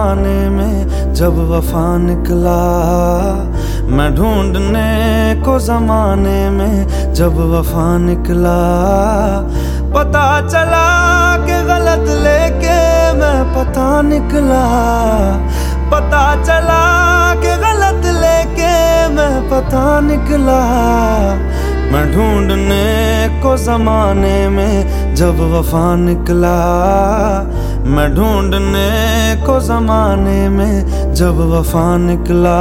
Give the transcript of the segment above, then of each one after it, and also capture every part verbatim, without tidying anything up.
जमाने में जब वफा निकला, मैं ढूंढने को जमाने में जब वफा निकला। पता चला कि गलत लेके मैं पता निकला, पता चला कि गलत लेके मैं पता निकला। मैं ढूंढने को जमाने में जब वफा निकला, मैं ढूंढने को जमाने में जब वफा निकला।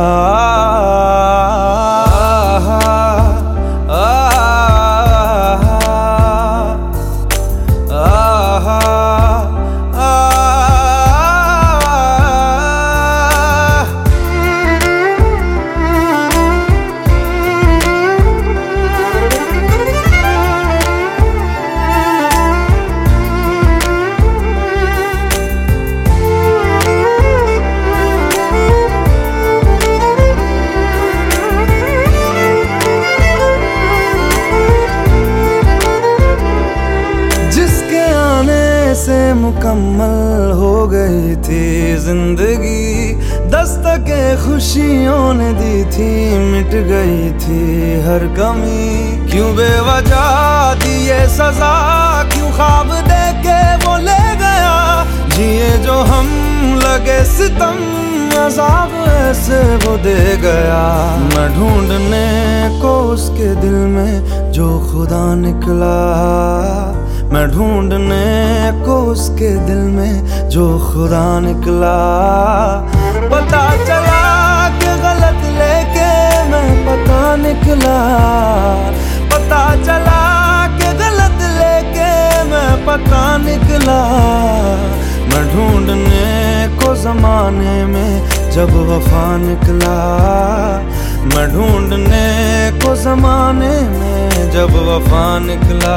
से मुकम्मल हो गई थी जिंदगी, दस्तके खुशियों ने दी थी, मिट गई थी हर कमी। क्यों बेवजह दी ये सजा, क्यों ख्वाब देके वो ले गया, जिए जो हम लगे सितम, अज़ाब ऐसे वो दे गया। मैं ढूंढने को उसके दिल में जो खुदा निकला, मैं ढूंढने को उसके दिल में जो खुदा निकला। पता चला कि गलत लेके मैं पता निकला, पता चला कि गलत लेके मैं पता निकला। मैं ढूंढने को जमाने में जब वफा निकला, मैं ढूंढने को जमाने में जब वफा निकला।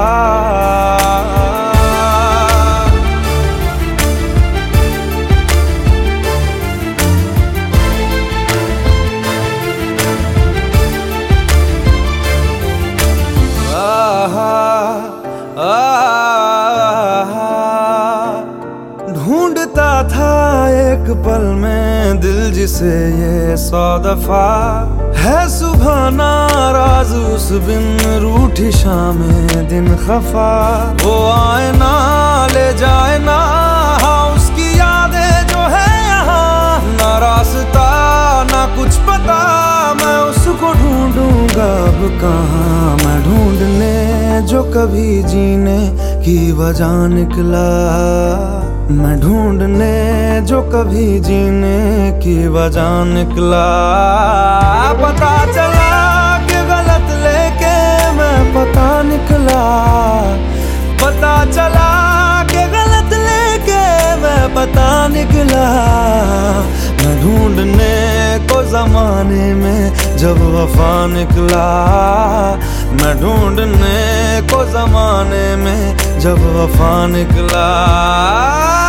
ढूंढता था एक पल में दिल जिसे ये सौ दफा, है सुबह नाराज उस बिन रूठी शामें दिन खफा। वो आए ना ले जाए ना, हाँ उसकी यादें जो है यहाँ, ना रास्ता ना कुछ पता, मैं उसको ढूंढूंगा अब कहाँ। मैं ढूंढने जो कभी जीने की वजह निकला, मैं ढूंढने जो कभी जीने की वजह निकला। पता चला कि गलत लेके मैं पता निकला, पता चला कि गलत लेके मैं पता निकला। मैं ढूंढने को जमाने में जब वफा निकला, मैं ढूंढने को जमाने में जब वफा निकला।